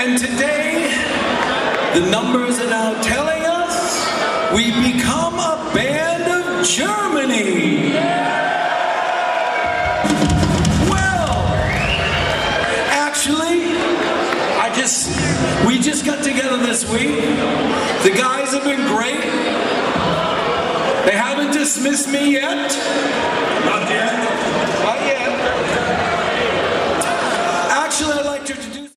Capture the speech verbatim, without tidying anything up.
And today, the numbers are now telling us we become a band of Germany. Well, actually, I just, we just got together this week. The guys have been great. They haven't dismissed me yet. Not yet. Not yet.